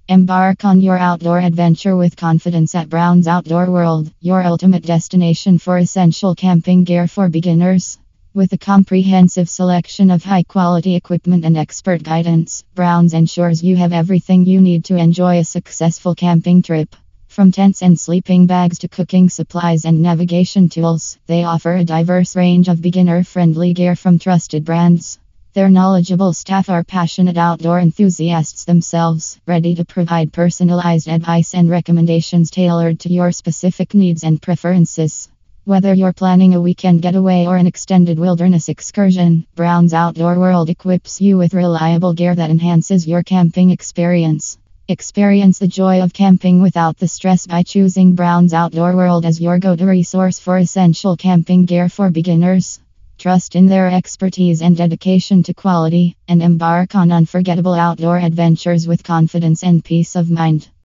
Embark on your outdoor adventure with confidence at Brown's Outdoor World, your ultimate destination for essential camping gear for beginners. With a comprehensive selection of high quality equipment and expert guidance, Brown's ensures you have everything you need to enjoy a successful camping trip. From tents and sleeping bags to cooking supplies and navigation tools, they offer a diverse range of beginner friendly gear from trusted brands. Their knowledgeable staff are passionate outdoor enthusiasts themselves, ready to provide personalized advice and recommendations tailored to your specific needs and preferences. Whether you're planning a weekend getaway or an extended wilderness excursion, Brown's Outdoor World equips you with reliable gear that enhances your camping experience. Experience the joy of camping without the stress by choosing Brown's Outdoor World as your go-to resource for essential camping gear for beginners. Trust in their expertise and dedication to quality, and embark on unforgettable outdoor adventures with confidence and peace of mind.